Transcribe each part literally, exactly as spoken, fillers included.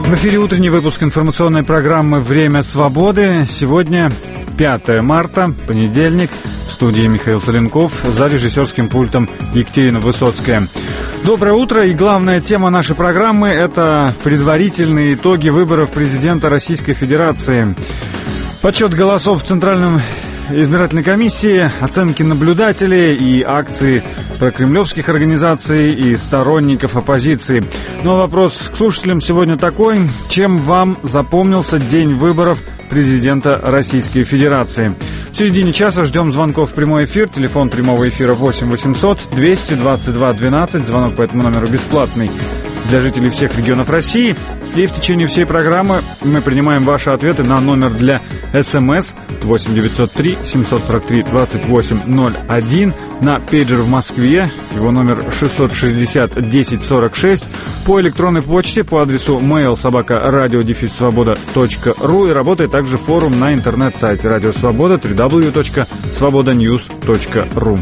В эфире утренний выпуск информационной программы «Время свободы». Сегодня пятое марта, понедельник. В студии Михаил Соленков, за режиссерским пультом Екатерина Высоцкая. Доброе утро, и главная тема нашей программы – это предварительные итоги выборов президента Российской Федерации. Подсчет голосов в Центральном избирательной комиссии, оценки наблюдателей и акции прокремлевских организаций и сторонников оппозиции. Но вопрос к слушателям сегодня такой: чем вам запомнился день выборов президента Российской Федерации? В середине часа ждем звонков в прямой эфир. Телефон прямого эфира восемь восемьсот двести двадцать два двенадцать. Звонок по этому номеру бесплатный для жителей всех регионов России. И в течение всей программы мы принимаем ваши ответы на номер для СМС восемь девятьсот три семьсот сорок три двадцать восемь ноль один, на пейджер в Москве, его номер шестьсот шестьдесят десять сорок шесть, по электронной почте по адресу mail собака радио дефис свобода точка ру, и работает также форум на интернет-сайте Радио Свобода дабл ю дабл ю дабл ю точка свобода ньюс точка ру.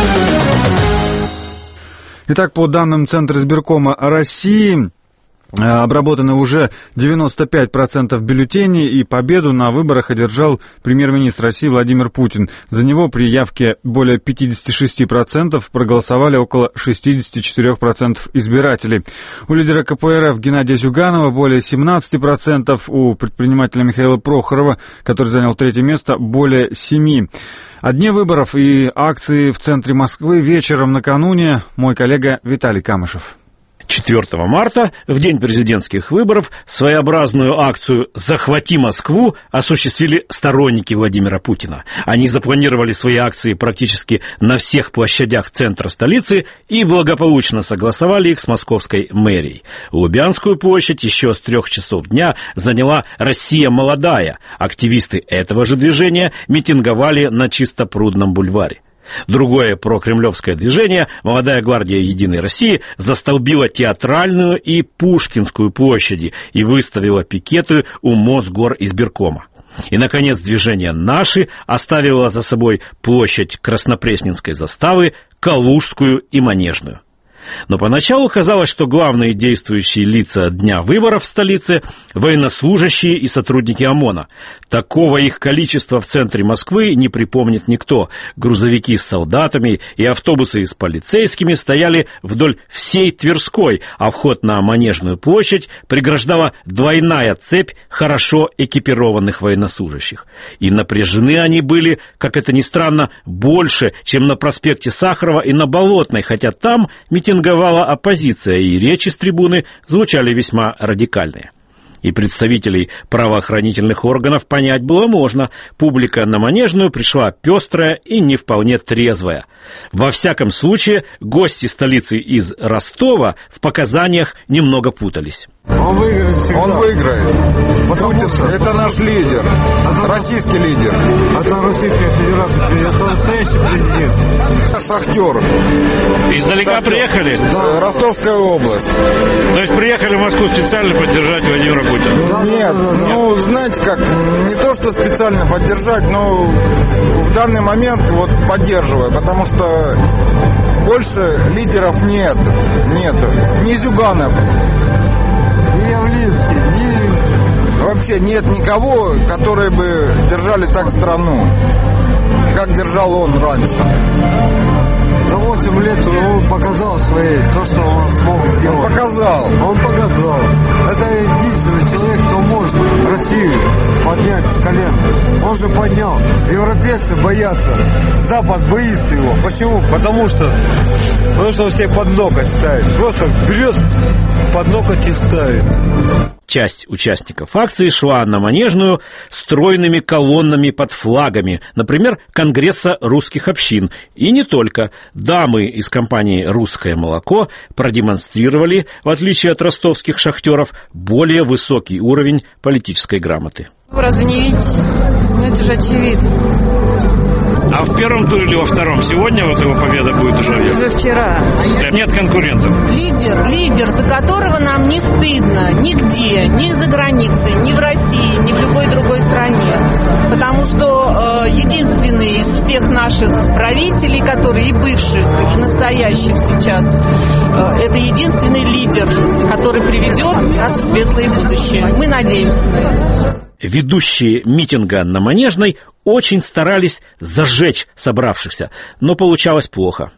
Итак, по данным Центра избиркома России, обработаны уже девяносто пять процентов бюллетеней, и победу на выборах одержал премьер-министр России Владимир Путин. За него при явке более пятьдесят шесть процентов проголосовали около шестьдесят четыре процента избирателей. У лидера ка пэ эр эф Геннадия Зюганова более семнадцать процентов, у предпринимателя Михаила Прохорова, который занял третье место, более семь процентов. О дне выборов и акции в центре Москвы вечером накануне мой коллега Виталий Камышев. четвёртого марта, в день президентских выборов, своеобразную акцию «Захвати Москву» осуществили сторонники Владимира Путина. Они запланировали свои акции практически на всех площадях центра столицы и благополучно согласовали их с московской мэрией. Лубянскую площадь еще с трех часов дня заняла «Россия молодая». Активисты этого же движения митинговали на Чистопрудном бульваре. Другое прокремлевское движение, «Молодая гвардия Единой России», застолбило Театральную и Пушкинскую площади и выставило пикеты у Мосгоризбиркома. И, наконец, движение «Наши» оставило за собой площадь Краснопресненской заставы, Калужскую и Манежную. Но поначалу казалось, что главные действующие лица дня выборов в столице – военнослужащие и сотрудники ОМОНа. Такого их количества в центре Москвы не припомнит никто. Грузовики с солдатами и автобусы с полицейскими стояли вдоль всей Тверской, а вход на Манежную площадь преграждала двойная цепь хорошо экипированных военнослужащих. И напряжены они были, как это ни странно, больше, чем на проспекте Сахарова и на Болотной, хотя там митинговала оппозиция, и речи с трибуны звучали весьма радикальные. И представителей правоохранительных органов понять было можно. Публика на Манежную пришла пестрая и не вполне трезвая. Во всяком случае, гости столицы из Ростова в показаниях немного путались. Он выиграет всегда. Он выиграет. Путин – это наш лидер, это российский лидер. Это Российская Федерация, это настоящий президент. Шахтер. Издалека Шахтер. Приехали? Да. Ростовская область. То есть приехали в Москву специально поддержать Владимира Путина? Да, Нет, да, да, ну, да. знаете как, не то, что специально поддержать, но в данный момент вот поддерживаю, потому что больше лидеров нет, нет. Не Зюганов. Не Явлинский, не... Вообще нет никого, которые бы держали так страну, как держал он раньше. За восемь лет он показал свои, то, что он смог сделать. Он показал. Он показал. Это единственный человек, кто может Россию поднять с колен. Он же поднял. Европейцы боятся. Запад боится его. Почему? Потому что, потому что он всех под ноготь ставит. Просто берет, под ноготь и ставит. Часть участников акции шла на Манежную стройными колоннами под флагами, например, Конгресса русских общин. И не только. Дамы из компании «Русское молоко» продемонстрировали, в отличие от ростовских шахтеров, более высокий уровень политической грамоты. Разве не видите? Ну, это же очевидно. А в первом туре или во втором? Сегодня вот его победа будет уже? Уже вчера. Нет конкурентов? Лидер, лидер, за которого нам не стыдно нигде, ни за границей, ни в России, ни в любой другой стране. Потому что э, единственный из всех наших правителей, которые и бывших, и настоящих сейчас, э, это единственный лидер, который приведет нас в светлое будущее. Мы надеемся на это. Ведущие митинга на Манежной очень старались зажечь собравшихся, но получалось плохо.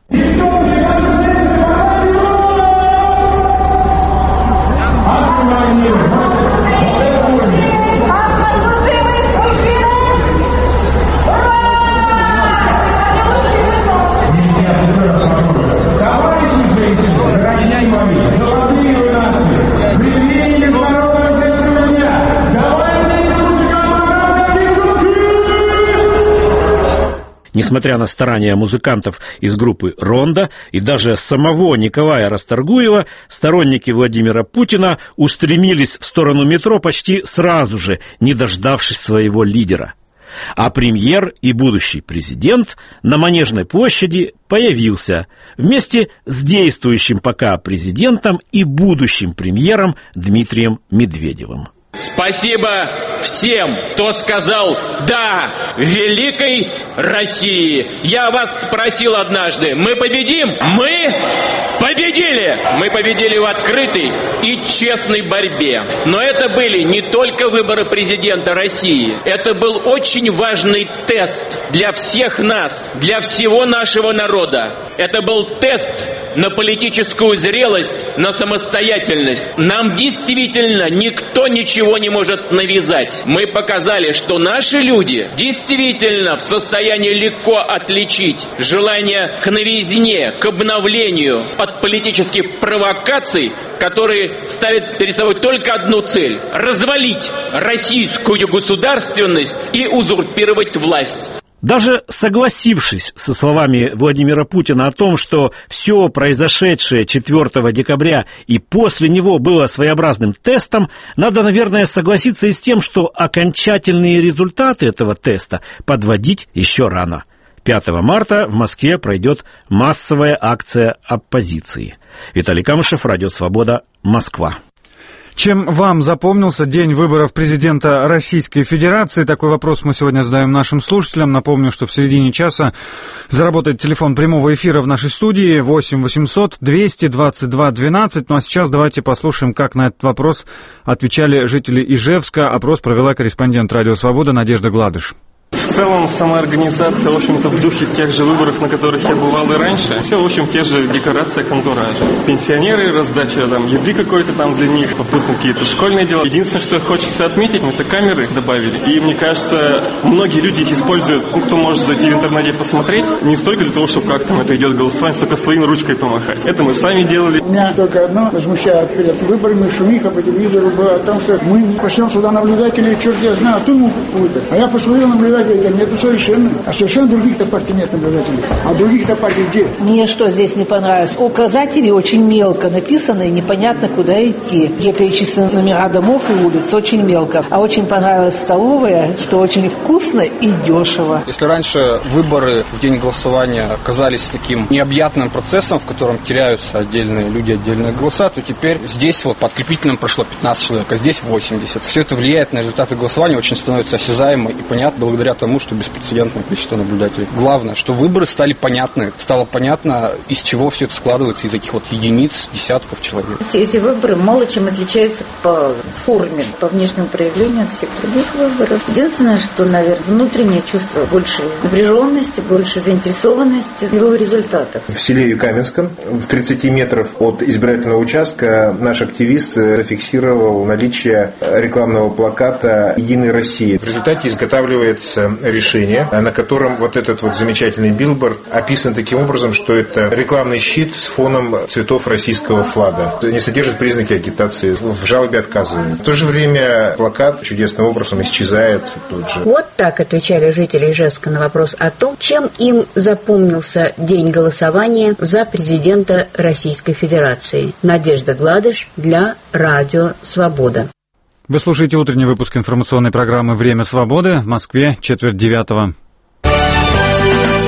Несмотря на старания музыкантов из группы «Рондо» и даже самого Николая Расторгуева, сторонники Владимира Путина устремились в сторону метро почти сразу же, не дождавшись своего лидера. А премьер и будущий президент на Манежной площади появился вместе с действующим пока президентом и будущим премьером Дмитрием Медведевым. Спасибо всем, кто сказал «да» великой России. Я вас спросил однажды, мы победим? Мы победили! Мы победили в открытой и честной борьбе. Но это были не только выборы президента России. Это был очень важный тест для всех нас, для всего нашего народа. Это был тест на политическую зрелость, на самостоятельность. Нам действительно никто ничего не может навязать. Мы показали, что наши люди действительно в состоянии легко отличить желание к новизне, к обновлению от политических провокаций, которые ставят перед собой только одну цель – развалить российскую государственность и узурпировать власть. Даже согласившись со словами Владимира Путина о том, что все произошедшее четвёртого декабря и после него было своеобразным тестом, надо, наверное, согласиться и с тем, что окончательные результаты этого теста подводить еще рано. пятого марта в Москве пройдет массовая акция оппозиции. Виталий Камышев, Радио Свобода, Москва. Чем вам запомнился день выборов президента Российской Федерации? Такой вопрос мы сегодня задаем нашим слушателям. Напомню, что в середине часа заработает телефон прямого эфира в нашей студии восемь восемьсот двести двадцать два двенадцать. Ну а сейчас давайте послушаем, как на этот вопрос отвечали жители Ижевска. Опрос провела корреспондент Радио Свобода Надежда Гладыш. В целом, сама организация, в общем-то, в духе тех же выборов, на которых я бывал и раньше. Все, в общем, те же декорации к антуражу. Пенсионеры, раздача там еды какой-то там для них, попутно какие-то школьные дела. Единственное, что хочется отметить, это камеры добавили. И мне кажется, многие люди их используют, ну, кто может зайти в интернете посмотреть, не столько для того, чтобы как там это идет голосование, столько своим ручкой помахать. Это мы сами делали. Меня только одно возмущает перед выборами, шумиха по телевизору была о том, что мы пошлем сюда наблюдателей, черт я знаю, туму какую-то. А я посмотрел наблюдателей, нету совершенно. А совершенно других-то партий нет наблюдателей. А других-то партий где? Мне что здесь не понравилось? Указатели очень мелко написаны, и непонятно, куда идти. Где перечислены номера домов и улиц, очень мелко. А очень понравилась столовая, что очень вкусно и дешево. Если раньше выборы в день голосования оказались таким необъятным процессом, в котором теряются отдельные люди, отдельные голоса, то теперь здесь вот по открепительным прошло пятнадцать человек, а здесь восемьдесят. Все это влияет на результаты голосования, очень становится осязаемо и понятно благодаря тому, что беспрецедентное количество наблюдателей. Главное, что выборы стали понятны. Стало понятно, из чего все это складывается, из таких вот единиц, десятков человек. Эти, эти выборы мало чем отличаются по форме, по внешнему проявлению от всех других выборов. Единственное, что, наверное, внутреннее чувство больше напряженности, больше заинтересованности в его результатах. В селе Каменском, в тридцати метрах от избирательного участка, наш активист зафиксировал наличие рекламного плаката «Единой России». В результате изготавливается решение, на котором вот этот вот замечательный билборд описан таким образом, что это рекламный щит с фоном цветов российского флага. Не содержит признаки агитации, в жалобе отказывают. В то же время плакат чудесным образом исчезает тут же. Вот так отвечали жители Ижевска на вопрос о том, чем им запомнился день голосования за президента Российской Федерации. Надежда Гладыш для Радио Свобода. Вы слушаете утренний выпуск информационной программы «Время свободы» в Москве, четверть девятого.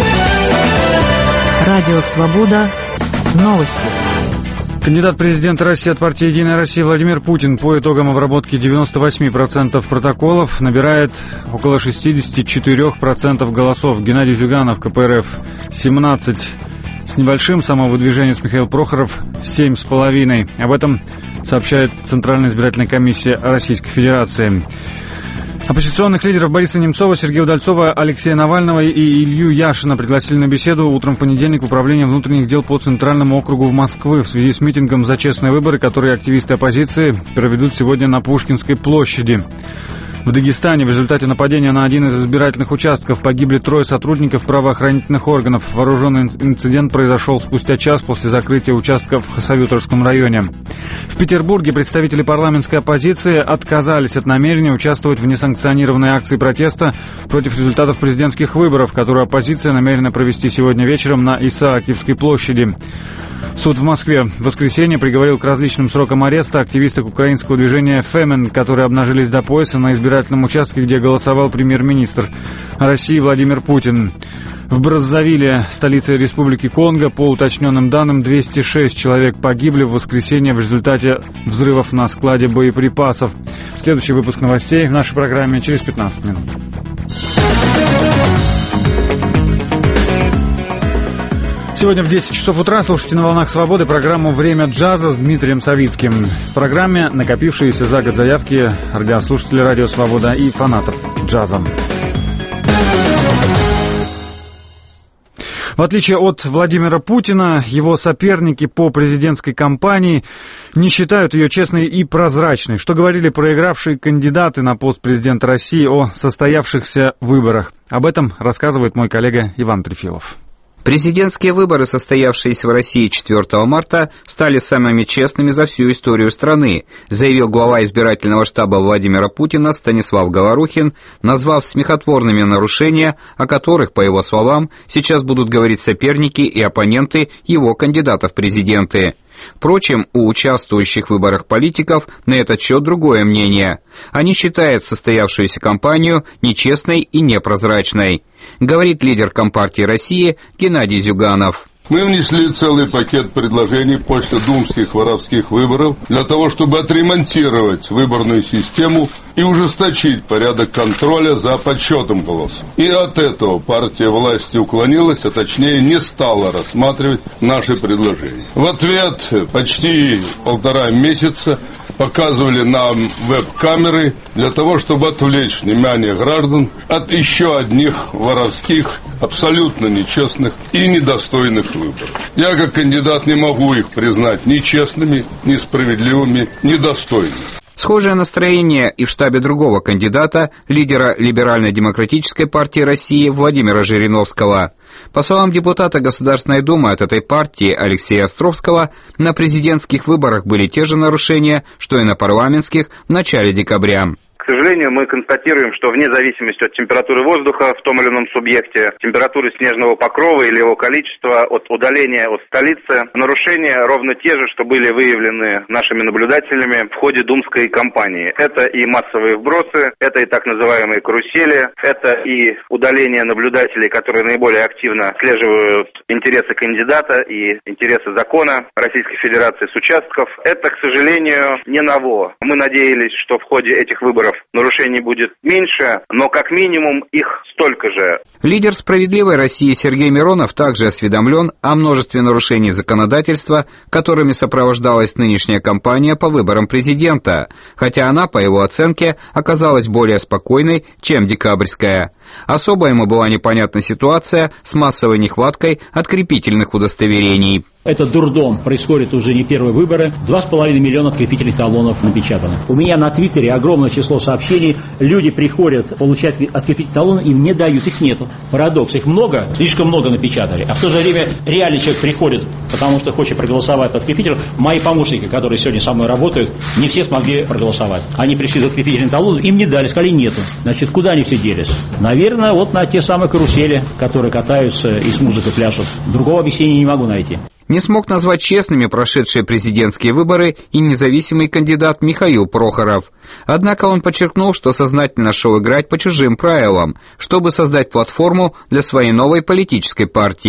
Радио «Свобода». Новости. Кандидат президента России от партии «Единая Россия» Владимир Путин по итогам обработки девяносто восемь процентов протоколов набирает около шестьдесят четыре процента голосов. Геннадий Зюганов, ка пэ эр эф, семнадцать с небольшим, самовыдвиженец Михаил Прохоров, семь с половиной. Об этом сообщает Центральная избирательная комиссия Российской Федерации. Оппозиционных лидеров Бориса Немцова, Сергея Удальцова, Алексея Навального и Илью Яшина пригласили на беседу утром в понедельник в Управление внутренних дел по Центральному округу в Москве в связи с митингом за честные выборы, которые активисты оппозиции проведут сегодня на Пушкинской площади. В Дагестане в результате нападения на один из избирательных участков погибли трое сотрудников правоохранительных органов. Вооруженный инцидент произошел спустя час после закрытия участка в Хасавюртовском районе. В Петербурге представители парламентской оппозиции отказались от намерения участвовать в несанкционированной акции протеста против результатов президентских выборов, которую оппозиция намерена провести сегодня вечером на Исаакиевской площади. Суд в Москве в воскресенье приговорил к различным срокам ареста активисток украинского движения «Фемен», которые обнажились до пояса на избирательном участке, где голосовал премьер-министр России Владимир Путин. В Браззавиле, столице Республики Конго, по уточненным данным, двести шесть человек погибли в воскресенье в результате взрывов на складе боеприпасов. Следующий выпуск новостей в нашей программе через пятнадцать минут. Сегодня в десять часов утра слушайте на «Волнах Свободы» программу «Время джаза» с Дмитрием Савицким. В программе накопившиеся за год заявки радиослушателей «Радио Свобода» и фанатов джаза. В отличие от Владимира Путина, его соперники по президентской кампании не считают ее честной и прозрачной, что говорили проигравшие кандидаты на пост президента России о состоявшихся выборах. Об этом рассказывает мой коллега Иван Трефилов. Президентские выборы, состоявшиеся в России четвёртого марта, стали самыми честными за всю историю страны, заявил глава избирательного штаба Владимира Путина Станислав Говорухин, назвав смехотворными нарушения, о которых, по его словам, сейчас будут говорить соперники и оппоненты его кандидата в президенты. Впрочем, у участвующих в выборах политиков на этот счет другое мнение. Они считают состоявшуюся кампанию нечестной и непрозрачной, говорит лидер Компартии России Геннадий Зюганов. Мы внесли целый пакет предложений после думских воровских выборов для того, чтобы отремонтировать выборную систему и ужесточить порядок контроля за подсчетом голосов. И от этого партия власти уклонилась, а точнее не стала рассматривать наши предложения. В ответ почти полтора месяца показывали нам веб-камеры для того, чтобы отвлечь внимание граждан от еще одних воровских, абсолютно нечестных и недостойных выборов. Я, как кандидат, не могу их признать ни честными, ни справедливыми, ни достойными. Схожее настроение и в штабе другого кандидата, лидера Либерально-демократической партии России Владимира Жириновского. По словам депутата Государственной Думы от этой партии Алексея Островского, на президентских выборах были те же нарушения, что и на парламентских в начале декабря. К сожалению, мы констатируем, что вне зависимости от температуры воздуха в том или ином субъекте, температуры снежного покрова или его количества, от удаления от столицы, нарушения ровно те же, что были выявлены нашими наблюдателями в ходе думской кампании. Это и массовые вбросы, это и так называемые карусели, это и удаление наблюдателей, которые наиболее активно отслеживают интересы кандидата и интересы закона Российской Федерации с участков. Это, к сожалению, не ново. Мы надеялись, что в ходе этих выборов нарушений будет меньше, но как минимум их столько же. Лидер «Справедливой России» Сергей Миронов также осведомлен о множестве нарушений законодательства, которыми сопровождалась нынешняя кампания по выборам президента, хотя она, по его оценке, оказалась более спокойной, чем декабрьская. Особо ему была непонятна ситуация с массовой нехваткой открепительных удостоверений. Это дурдом. Происходит уже не первые выборы. Два с половиной миллиона открепительных талонов напечатано. У меня на Твиттере огромное число сообщений. Люди приходят получать открепительные талоны, им не дают, их нету. Парадокс. Их много, слишком много напечатали. А в то же время реальный человек приходит, потому что хочет проголосовать по открепителю. Мои помощники, которые сегодня со мной работают, не все смогли проголосовать. Они пришли за открепительный талон, им не дали, сказали нету. Значит, куда они все делись? Наверное, вот на те самые карусели, которые катаются и с музыкой пляшут. Другого объяснения не могу найти. Не смог назвать честными прошедшие президентские выборы и независимый кандидат Михаил Прохоров. Однако он подчеркнул, что сознательно шел играть по чужим правилам, чтобы создать платформу для своей новой политической партии.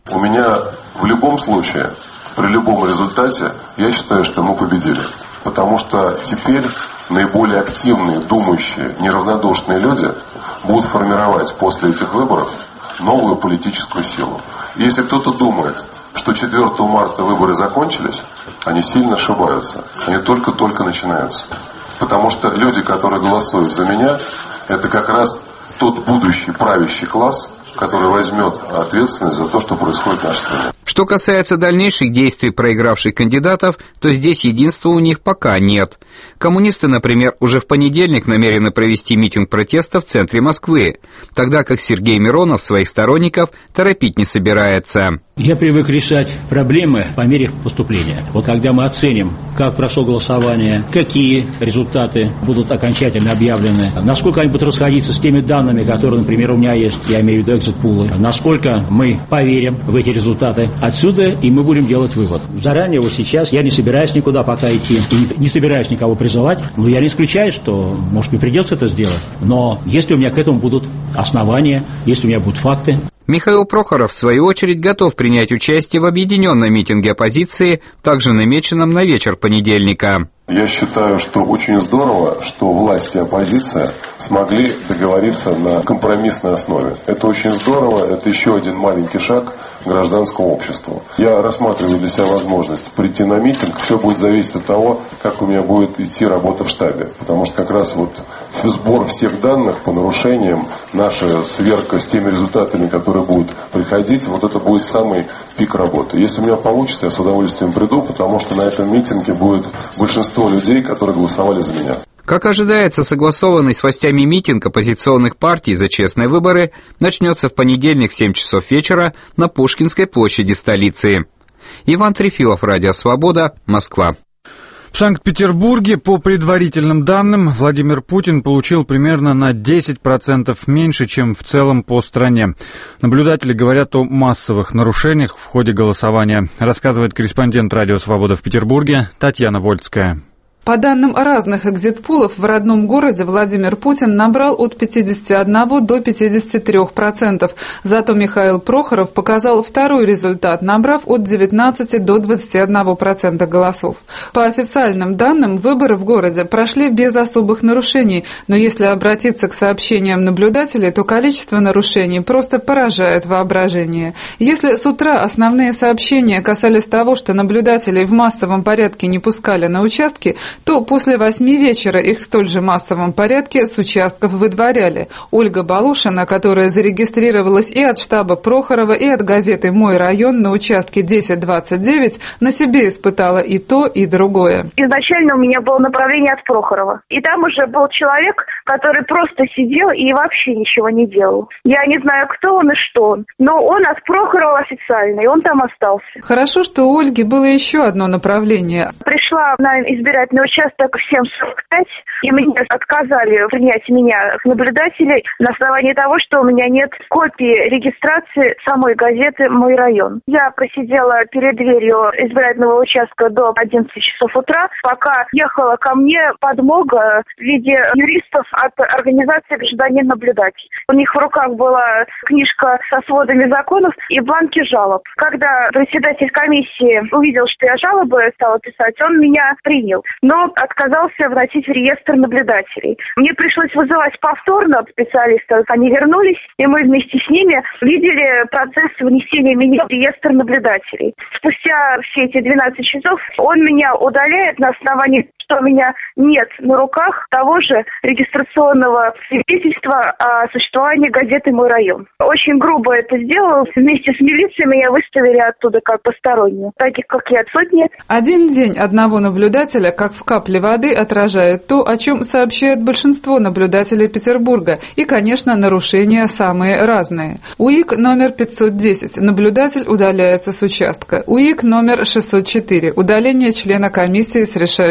У меня в любом случае, при любом результате, я считаю, что мы победили. Потому что теперь наиболее активные, думающие, неравнодушные люди будут формировать после этих выборов новую политическую силу. И если кто-то думает, что четвёртого марта выборы закончились, они сильно ошибаются. Они только-только начинаются. Потому что люди, которые голосуют за меня, это как раз тот будущий правящий класс, который возьмет ответственность за то, что происходит в нашей стране. Что касается дальнейших действий проигравших кандидатов, то здесь единства у них пока нет. Коммунисты, например, уже в понедельник намерены провести митинг протеста в центре Москвы, тогда как Сергей Миронов своих сторонников торопить не собирается. Я привык решать проблемы по мере поступления. Вот когда мы оценим, как прошло голосование, какие результаты будут окончательно объявлены, насколько они будут расходиться с теми данными, которые, например, у меня есть, я имею в виду экзит-пулы, насколько мы поверим в эти результаты, отсюда и мы будем делать вывод. Заранее, вот сейчас, я не собираюсь никуда пока идти, и не собираюсь никого призывать, но я не исключаю, что, может, мне придется это сделать, но если у меня к этому будут основания, если у меня будут факты. Михаил Прохоров, в свою очередь, готов принять участие в объединенном митинге оппозиции, также намеченном на вечер понедельника. Я считаю, что очень здорово, что власть и оппозиция смогли договориться на компромиссной основе. Это очень здорово, это еще один маленький шаг к гражданскому обществу. Я рассматриваю для себя возможность прийти на митинг. Все будет зависеть от того, как у меня будет идти работа в штабе. Потому что как раз вот сбор всех данных по нарушениям, наша сверка с теми результатами, которые будут приходить, вот это будет самый пик работы. Если у меня получится, я с удовольствием приду, потому что на этом митинге будет большинство людей, которые голосовали за меня. Как ожидается, согласованный с властями митинг оппозиционных партий за честные выборы начнется в понедельник в семь часов вечера на Пушкинской площади столицы. Иван Трефилов, Радио Свобода, Москва. В Санкт-Петербурге, по предварительным данным, Владимир Путин получил примерно на десять процентов меньше, чем в целом по стране. Наблюдатели говорят о массовых нарушениях в ходе голосования, рассказывает корреспондент Радио Свобода в Петербурге Татьяна Вольская. По данным разных экзит-пулов, в родном городе Владимир Путин набрал от пятидесяти одного до пятидесяти трёх процентов. Зато Михаил Прохоров показал второй результат, набрав от девятнадцати до двадцати одного процента голосов. По официальным данным, выборы в городе прошли без особых нарушений, но если обратиться к сообщениям наблюдателей, то количество нарушений просто поражает воображение. Если с утра основные сообщения касались того, что наблюдателей в массовом порядке не пускали на участки, то после восьми вечера их в столь же массовом порядке с участков выдворяли. Ольга Балушина, которая зарегистрировалась и от штаба Прохорова, и от газеты «Мой район» на участке десять двадцать девять, на себе испытала и то, и другое. Изначально у меня было направление от Прохорова. И там уже был человек, который просто сидел и вообще ничего не делал. Я не знаю, кто он и что он, но он от Прохорова официально, и он там остался. Хорошо, что у Ольги было еще одно направление. Пришла на избирательный участок в семь сорок пять, и мне отказали принять меня в наблюдателей на основании того, что у меня нет копии регистрации самой газеты «Мой район». Я просидела перед дверью избирательного участка до одиннадцати часов утра, пока ехала ко мне подмога в виде юристов от организации «Гражданин-наблюдатель». У них в руках была книжка со сводами законов и бланки жалоб. Когда председатель комиссии увидел, что я жалобы стала писать, он меня принял, но отказался вносить в реестр наблюдателей. Мне пришлось вызывать повторно специалистов. Они вернулись, и мы вместе с ними видели процесс внесения меня в реестр наблюдателей. Спустя все эти двенадцать часов он меня удаляет на основании, что у меня нет на руках того же регистрационного свидетельства о существовании газеты «Мой район». Очень грубо это сделал. Вместе с милицией меня выставили оттуда как постороннюю. Таких, как я, сотни. Один день одного наблюдателя, как в капле воды, отражает то, о чем сообщает большинство наблюдателей Петербурга. И, конечно, нарушения самые разные. УИК номер пятьсот десять. Наблюдатель удаляется с участка. УИК номер шестьсот четыре. Удаление члена комиссии с решающим голосом.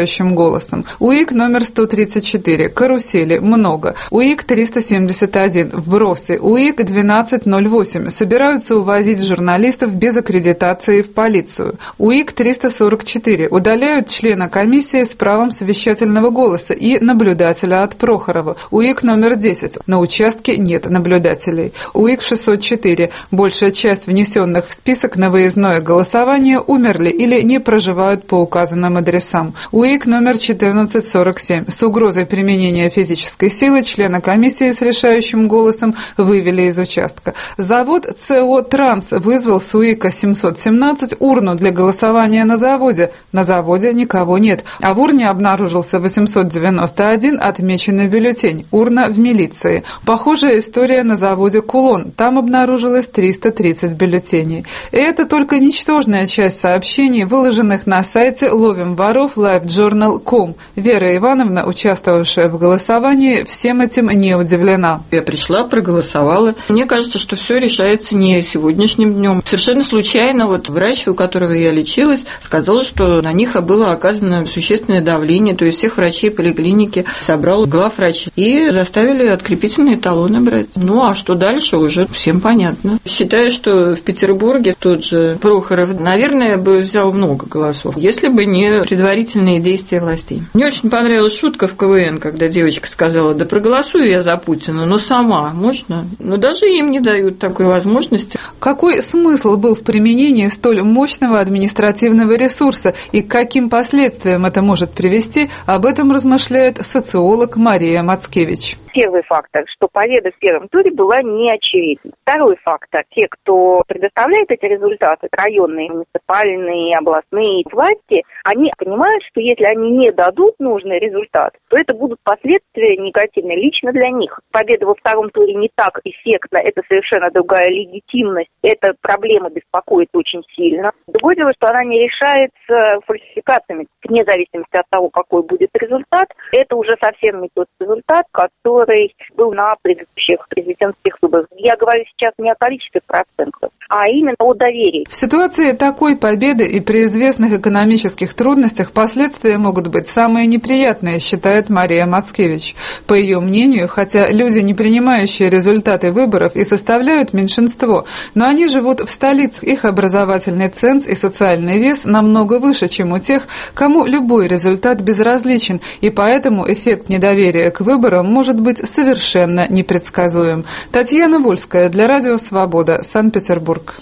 голосом. УИК номер сто тридцать четыре, карусели, много. УИК триста семьдесят один, вбросы. УИК двенадцать ноль восемь, собираются увозить журналистов без аккредитации в полицию. УИК триста сорок четыре, удаляют члена комиссии с правом совещательного голоса и наблюдателя от Прохорова. УИК номер десять, на участке нет наблюдателей. УИК шестьсот четыре, большая часть внесенных в список на выездное голосование умерли или не проживают по указанным адресам. УИК номер четырнадцать сорок семь, с угрозой применения физической силы члена комиссии с решающим голосом вывели из участка. Завод ЦО «Транс» вызвал с УИКа семьсот семнадцать урну для голосования на заводе. На заводе никого нет. А в урне обнаружился восемьсот девяносто один отмеченный бюллетень. Урна в милиции. Похожая история на заводе «Кулон». Там обнаружилось триста тридцать бюллетеней. И это только ничтожная часть сообщений, выложенных на сайте «Ловим воров» лайв джорнал точка ком. Вера Ивановна, участвовавшая в голосовании, всем этим не удивлена. Я пришла, проголосовала. Мне кажется, что все решается не сегодняшним днем. Совершенно случайно вот врач, у которого я лечилась, сказал, что на них было оказано существенное давление, то есть всех врачей поликлиники собрал главврач и заставили открепительные талоны брать. Ну а что дальше, уже всем понятно. Считаю, что в Петербурге тот же Прохоров, наверное, бы взял много голосов, если бы не предварительные действия властей. Мне очень понравилась шутка в ка вэ эн, когда девочка сказала: да проголосую я за Путина, но сама можно? Но даже им не дают такой возможности. Какой смысл был в применении столь мощного административного ресурса и к каким последствиям это может привести, об этом размышляет социолог Мария Мацкевич. Первый фактор, что победа в первом туре была неочевидна. Второй фактор, те, кто предоставляет эти результаты, районные, муниципальные, областные власти, они понимают, что если они не дадут нужный результат, то это будут последствия негативные лично для них. Победа во втором туре не так эффектна, это совершенно другая легитимность, эта проблема беспокоит очень сильно. Другое дело, что она не решается фальсификациями, вне зависимости от того, какой будет результат, это уже совсем не тот результат, который который был на предыдущих президентских выборах. Я говорю сейчас не о количестве процентов, а именно о доверии. В ситуации такой победы и при известных экономических трудностях последствия могут быть самые неприятные, считает Мария Мацкевич. По ее мнению, хотя люди, не принимающие результаты выборов, и составляют меньшинство, но они живут в столицах, их образовательный ценз и социальный вес намного выше, чем у тех, кому любой результат безразличен, и поэтому эффект недоверия к выборам может быть совершенно непредсказуем. Татьяна Вольская для Радио Свобода, Санкт-Петербург.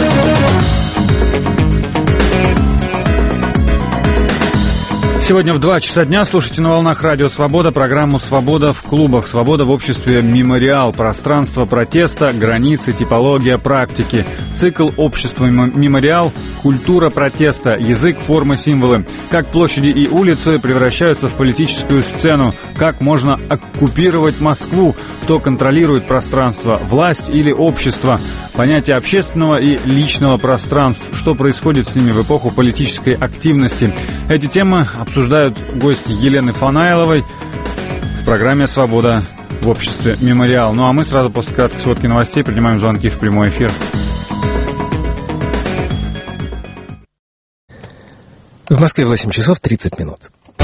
Сегодня в два часа дня слушайте на волнах Радио Свобода программу «Свобода в клубах». «Свобода в обществе. Мемориал. Пространство протеста. Границы. Типология. Практики». Цикл «Общество. Мемориал. Культура протеста. Язык. Формы. Символы». Как площади и улицы превращаются в политическую сцену. Как можно оккупировать Москву. Кто контролирует пространство. Власть или общество. Понятие общественного и личного пространств. Что происходит с ними в эпоху политической активности. Эти темы обсуждаются Обсуждают гости Елены Фанайловой в программе «Свобода в обществе. Мемориал». Ну а мы сразу после краткой сводки новостей принимаем звонки в прямой эфир. В Москве восемь часов тридцать минут.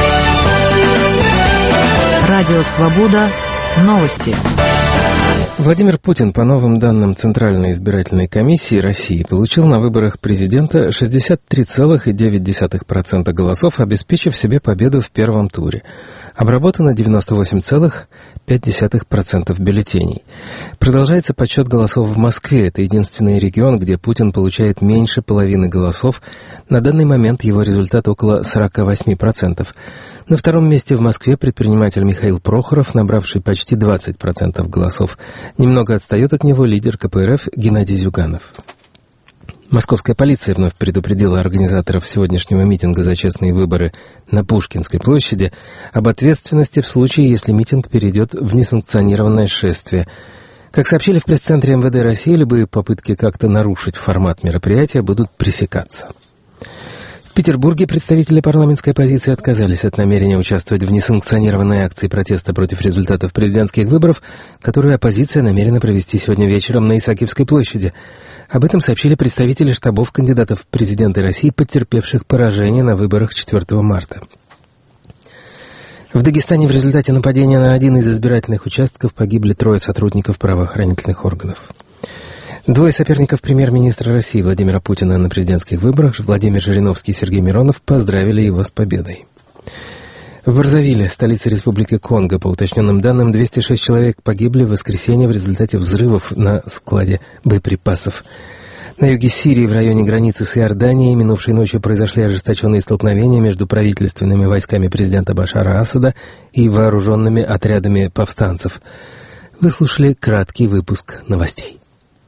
Радио «Свобода». Новости. Владимир Путин, по новым данным Центральной избирательной комиссии России, получил на выборах президента шестьдесят три целых девять десятых процента голосов, обеспечив себе победу в первом туре. Обработано девяносто восемь целых пять десятых процента бюллетеней. Продолжается подсчет голосов в Москве. Это единственный регион, где Путин получает меньше половины голосов. На данный момент его результат около сорок восемь процентов. На втором месте в Москве предприниматель Михаил Прохоров, набравший почти двадцать процентов голосов. Немного отстает от него лидер ка пэ эр эф Геннадий Зюганов. Московская полиция вновь предупредила организаторов сегодняшнего митинга за честные выборы на Пушкинской площади об ответственности в случае, если митинг перейдет в несанкционированное шествие. Как сообщили в пресс-центре эм вэ дэ России, любые попытки как-то нарушить формат мероприятия будут пресекаться. В Петербурге представители парламентской оппозиции отказались от намерения участвовать в несанкционированной акции протеста против результатов президентских выборов, которую оппозиция намерена провести сегодня вечером на Исаакиевской площади. Об этом сообщили представители штабов кандидатов в президенты России, потерпевших поражение на выборах четвёртого марта. В Дагестане в результате нападения на один из избирательных участков погибли трое сотрудников правоохранительных органов. Двое соперников премьер-министра России Владимира Путина на президентских выборах, Владимир Жириновский и Сергей Миронов, поздравили его с победой. В Барзавиле, столице Республики Конго, по уточненным данным, двести шесть человек погибли в воскресенье в результате взрывов на складе боеприпасов. На юге Сирии, в районе границы с Иорданией, минувшей ночью произошли ожесточенные столкновения между правительственными войсками президента Башара Асада и вооруженными отрядами повстанцев. Вы слушали краткий выпуск новостей.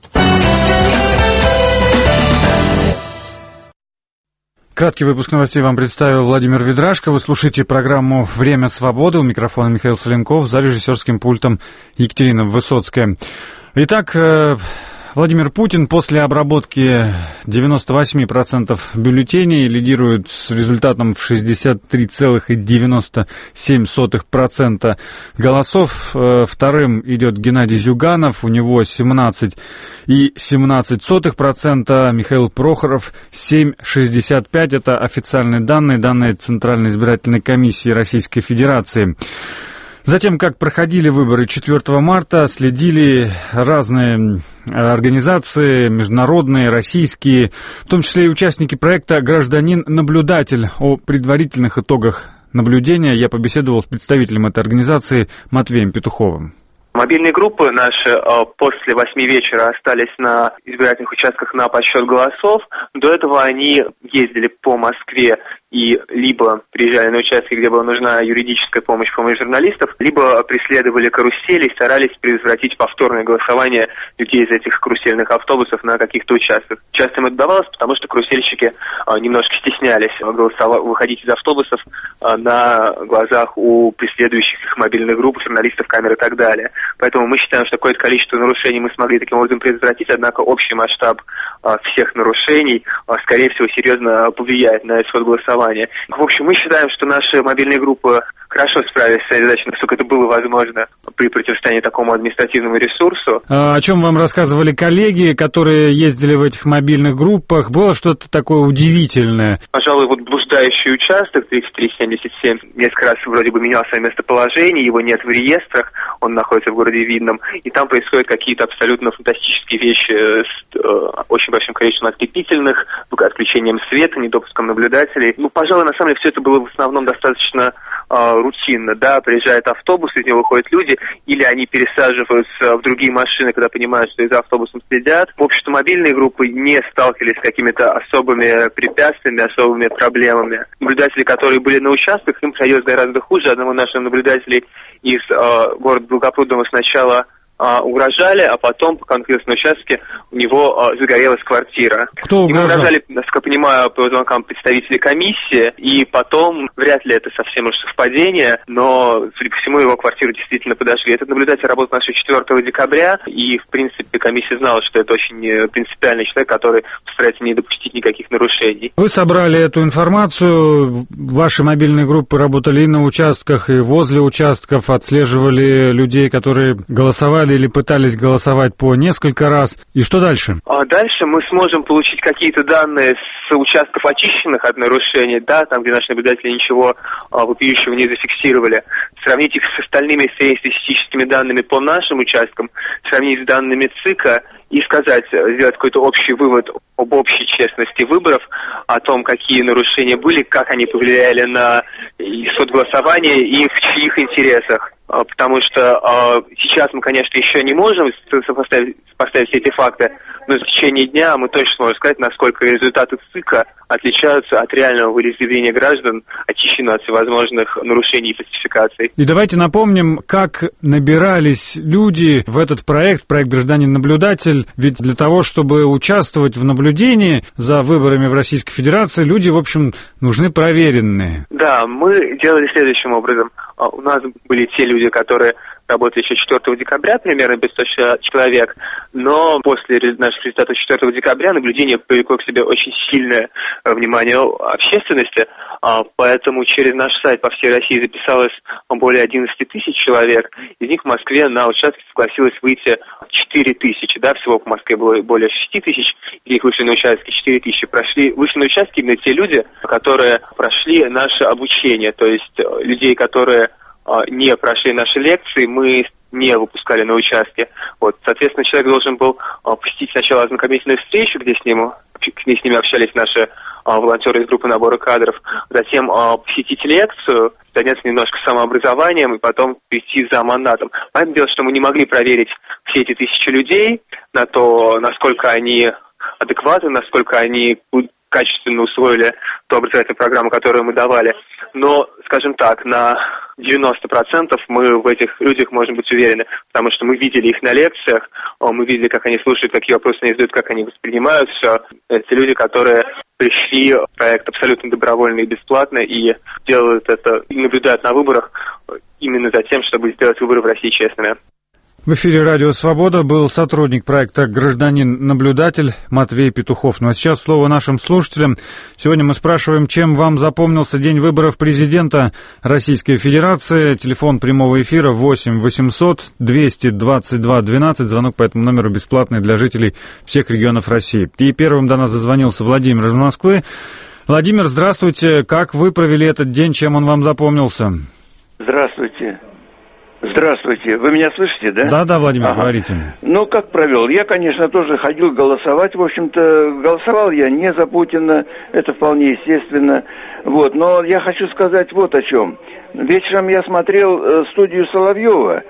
Краткий выпуск новостей вам представил Владимир Ведрашко. Вы слушаете программу «Время свободы». У микрофона Михаил Соленков, за режиссерским пультом Екатерина Высоцкая. Итак, Владимир Путин после обработки девяносто восемь процентов бюллетеней лидирует с результатом в шестьдесят три целых девяносто семь сотых процента голосов. Вторым идет Геннадий Зюганов, у него семнадцать целых семнадцать сотых процента. Михаил Прохоров семь целых шестьдесят пять процента. Это официальные данные, данные Центральной избирательной комиссии Российской Федерации. Затем, как проходили выборы четвёртого марта, следили разные организации, международные, российские, в том числе и участники проекта «Гражданин-наблюдатель». О предварительных итогах наблюдения я побеседовал с представителем этой организации Матвеем Петуховым. Мобильные группы наши после восьми вечера остались на избирательных участках на подсчет голосов. До этого они ездили по Москве и либо приезжали на участки, где была нужна юридическая помощь, помощь журналистов, либо преследовали карусели и старались предотвратить повторное голосование людей из этих карусельных автобусов на каких-то участках. Часто им это давалось, потому что карусельщики немножко стеснялись голосова- выходить из автобусов на глазах у преследующих их мобильных групп, журналистов, камер и так далее. Поэтому мы считаем, что какое-то количество нарушений мы смогли таким образом предотвратить, однако общий масштаб а, всех нарушений, а, скорее всего, серьезно повлияет на исход голосования. В общем, мы считаем, что наши мобильные группы хорошо справились с этой задачей, насколько это было возможно при противостоянии такому административному ресурсу. А о чем вам рассказывали коллеги, которые ездили в этих мобильных группах? Было что-то такое удивительное? Пожалуй, вот блуждающий участок тридцать три семьдесят семь несколько раз вроде бы менял свое местоположение, его нет в реестрах, он находится в городе Видном, и там происходят какие-то абсолютно фантастические вещи с э, очень большим количеством отключительных, отключением света, недопуском наблюдателей. Ну, пожалуй, на самом деле все это было в основном достаточно э, рутинно, да, приезжает автобус, из него выходят люди, или они пересаживаются в другие машины, когда понимают, что за автобусом следят. В общем-то, мобильные группы не сталкивались с какими-то особыми препятствиями, особыми проблемами. Наблюдатели, которые были на участках, им приходилось гораздо хуже. Одному нашему наблюдателю из э, города Долгопрудного сначала а, угрожали, а потом, пока он находился на участке, у него а, загорелась квартира. Кто угрожал? Ему угрожали, насколько я понимаю, по звонкам представители комиссии, и потом, вряд ли это совсем уж совпадение, но, судя по всему, его квартиру действительно подожгли. Этот наблюдатель работал нашего четвёртого декабря, и, в принципе, комиссия знала, что это очень принципиальный человек, который постарается не допустить никаких нарушений. Вы собрали эту информацию, ваши мобильные группы работали и на участках, и возле участков, отслеживали людей, которые голосовали или пытались голосовать по несколько раз. И что дальше? А дальше мы сможем получить какие-то данные с участков, очищенных от нарушений, да, там, где наши наблюдатели ничего а, вопиющего не зафиксировали, сравнить их с остальными среднестатистическими данными по нашим участкам, сравнить с данными ЦИКа и сказать, сделать какой-то общий вывод об общей честности выборов, о том, какие нарушения были, как они повлияли на исход голосования и в чьих интересах. Потому что э, сейчас мы, конечно, еще не можем сопоставить, сопоставить все эти факты, но в течение дня мы точно сможем сказать, насколько результаты ЦИКа отличаются от реального волеизъявления граждан, очищенного от всевозможных нарушений и фальсификаций. И давайте напомним, как набирались люди в этот проект, проект «Гражданин-наблюдатель», ведь для того, чтобы участвовать в наблюдении за выборами в Российской Федерации, люди, в общем, нужны проверенные. Да, мы делали следующим образом. У нас были те люди, которые работали еще четвёртого декабря, примерно пятьсот человек, но после наших результатов четвёртого декабря наблюдение привлекло к себе очень сильное внимание общественности, поэтому через наш сайт по всей России записалось более одиннадцать тысяч человек, из них в Москве на участке согласилось выйти четыре тысячи, да, всего по Москве было более шесть тысяч, из них вышли на участке четыре тысячи, прошли, вышли на участке именно те люди, которые прошли наше обучение, то есть людей, которые не прошли наши лекции, мы не выпускали на участке. Вот, соответственно, человек должен был посетить сначала ознакомительную встречу, где с ним, где с ними общались наши волонтеры из группы набора кадров, затем посетить лекцию, заняться немножко самообразованием и потом прийти за мандатом. Понятное дело, что мы не могли проверить все эти тысячи людей на то, насколько они адекватны, насколько они качественно усвоили ту образовательную программу, которую мы давали. Но, скажем так, на девяносто процентов мы в этих людях можем быть уверены, потому что мы видели их на лекциях, мы видели, как они слушают, какие вопросы они задают, как они воспринимают все. Это люди, которые пришли в проект абсолютно добровольно и бесплатно и делают это, и наблюдают на выборах именно за тем, чтобы сделать выборы в России честными. В эфире «Радио Свобода» был сотрудник проекта «Гражданин-наблюдатель» Матвей Петухов. Ну а сейчас слово нашим слушателям. Сегодня мы спрашиваем, чем вам запомнился день выборов президента Российской Федерации. Телефон прямого эфира восемь восемьсот двести двадцать два двенадцать. Звонок по этому номеру бесплатный для жителей всех регионов России. И первым до нас дозвонился Владимир из Москвы. Владимир, здравствуйте. Как вы провели этот день? Чем он вам запомнился? Здравствуйте. Здравствуйте. Вы меня слышите, да? Да, да, Владимир, ага. Говорите. Ну, как провел? Я, конечно, тоже ходил голосовать. В общем-то, голосовал я не за Путина. Это вполне естественно. Вот. Но я хочу сказать вот о чем. Вечером я смотрел э, студию Соловьева,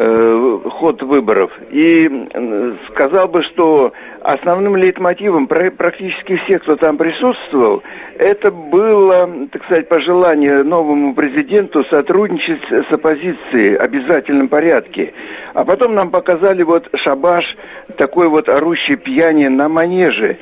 э, ход выборов, и э, сказал бы, что основным лейтмотивом практически всех, кто там присутствовал, это было, так сказать, пожелание новому президенту сотрудничать с оппозицией в обязательном порядке. А потом нам показали вот шабаш, такой вот орущий пьяни на манеже,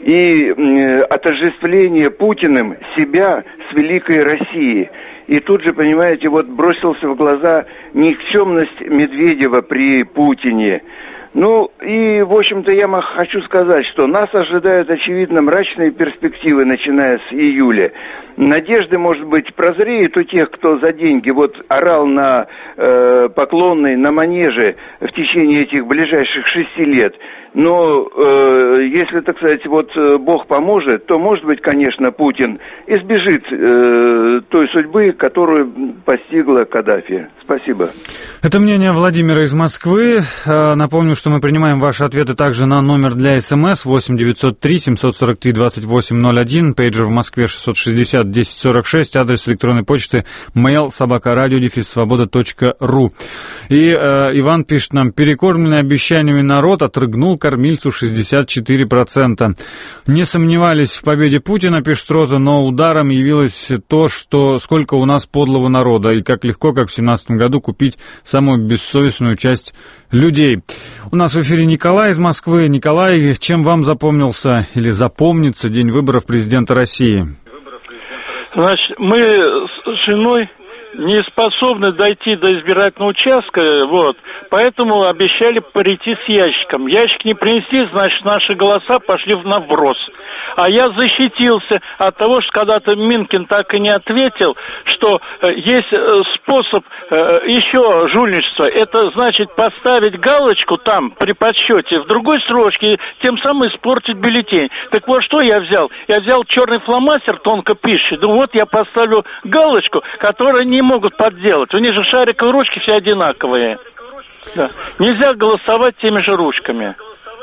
и э, отождествление Путиным себя с великой Россией. И тут же, понимаете, вот бросился в глаза никчемность Медведева при Путине. Ну, и, в общем-то, я хочу сказать, что нас ожидают, очевидно, мрачные перспективы, начиная с июля. Надежды, может быть, прозреют у тех, кто за деньги вот орал на э, Поклонной, на Манеже в течение этих ближайших шести лет. Но э, если, так сказать, вот Бог поможет, то, может быть, конечно, Путин избежит э, той судьбы, которую постигла Каддафи. Спасибо. Это мнение Владимира из Москвы. Напомню, что мы принимаем ваши ответы также на номер для СМС восемь девятьсот три семьсот сорок три двадцать восемь ноль один, пейджер в Москве шестьсот шестьдесят десять сорок шесть, адрес электронной почты mail собака радио дефис свобода точка ру. И э, Иван пишет нам: перекормленный обещаниями народ отрыгнул кормильцу шестьдесят четыре процента. Не сомневались в победе Путина, пишет Роза, но ударом явилось то, что сколько у нас подлого народа, и как легко, как в семнадцатом году, купить самую бессовестную часть людей. У нас в эфире Николай из Москвы. Николай, чем вам запомнился или запомнится день выборов президента России? Значит, мы с женой не способны дойти до избирательного участка, вот, поэтому обещали прийти с ящиком. Ящик не принесли, значит, наши голоса пошли в наброс. А я защитился от того, что когда-то Минкин так и не ответил, что есть способ еще жульничества. Это значит поставить галочку там при подсчете в другой строчке, тем самым испортить бюллетень. Так вот, что я взял? Я взял черный фломастер, тонко пишущий. Думаю, вот я поставлю галочку, которую не могут подделать. У них же шариковые ручки все одинаковые. Да. Нельзя голосовать теми же ручками,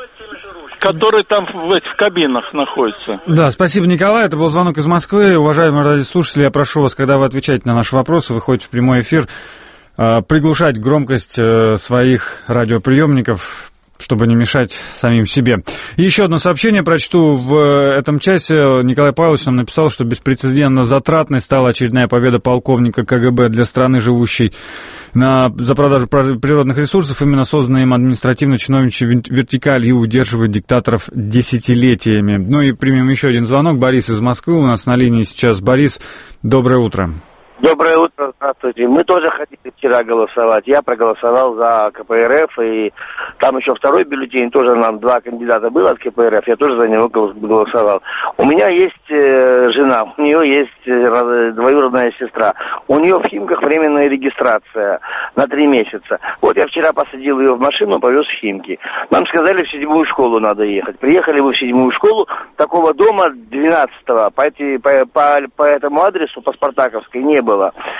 которые там в этих кабинах находятся. Да, спасибо, Николай. Это был звонок из Москвы. Уважаемые радиослушатели, я прошу вас, когда вы отвечаете на наши вопросы, выходите в прямой эфир, приглушать громкость своих радиоприемников, чтобы не мешать самим себе. И еще одно сообщение прочту. В этом часе Николай Павлович нам написал, что беспрецедентно затратной стала очередная победа полковника КГБ для страны, живущей на, за продажу природных ресурсов. Именно созданная им административно-чиновничья вертикаль и удерживает диктаторов десятилетиями. Ну и примем еще один звонок. Борис из Москвы у нас на линии сейчас. Борис, доброе утро. Доброе утро, здравствуйте. Мы тоже хотели вчера голосовать. Я проголосовал за КПРФ, и там еще второй бюллетень, тоже нам два кандидата было от КПРФ, я тоже за него голосовал. У меня есть э, жена, у нее есть э, двоюродная сестра. У нее в Химках временная регистрация на три месяца. Вот я вчера посадил ее в машину, повез в Химки. Нам сказали, в седьмую школу надо ехать. Приехали мы в седьмую школу, такого дома двенадцатого по, эти, по, по, по этому адресу, по Спартаковской, не было.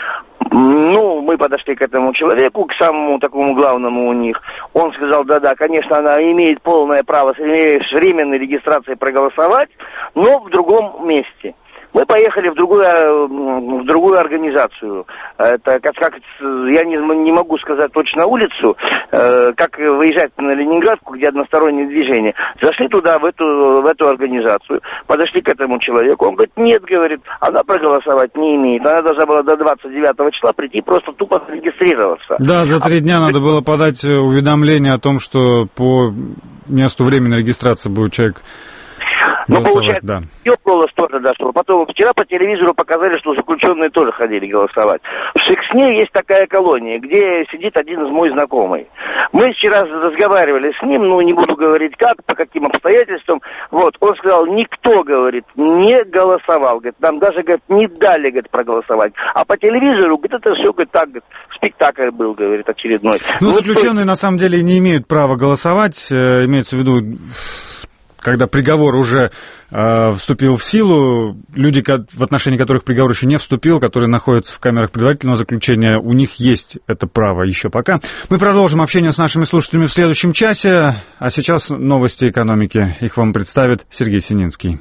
Ну, мы подошли к этому человеку, к самому такому главному у них. Он сказал, да-да, конечно, она имеет полное право с временной регистрацией проголосовать, но в другом месте. Мы поехали в другую, в другую организацию. Это как, как я не, не могу сказать точно улицу, э, как выезжать на Ленинградку, где одностороннее движение. Зашли туда, в эту, в эту организацию, подошли к этому человеку. Он говорит, нет, говорит, она проголосовать не имеет. Она должна была до двадцать девятого числа прийти просто тупо зарегистрироваться. Да, за три дня надо было подать уведомление о том, что по месту временной регистрации будет человек... Ну, получается, да. ее голос тоже, да, что потом вчера по телевизору показали, что заключенные тоже ходили голосовать. В Шексне есть такая колония, где сидит один из мой знакомый. Мы вчера разговаривали с ним, ну, не буду говорить как, по каким обстоятельствам, вот, он сказал, никто, говорит, не голосовал, говорит, нам даже, говорит, не дали, говорит, проголосовать. А по телевизору, говорит, это все, говорит, так, говорит, спектакль был, говорит, очередной. Ну, вот заключенные, что... на самом деле, не имеют права голосовать, э, имеется в виду... Когда приговор уже э, вступил в силу, люди, в отношении которых приговор еще не вступил, которые находятся в камерах предварительного заключения, у них есть это право еще пока. Мы продолжим общение с нашими слушателями в следующем часе, а сейчас новости экономики. Их вам представит Сергей Сининский.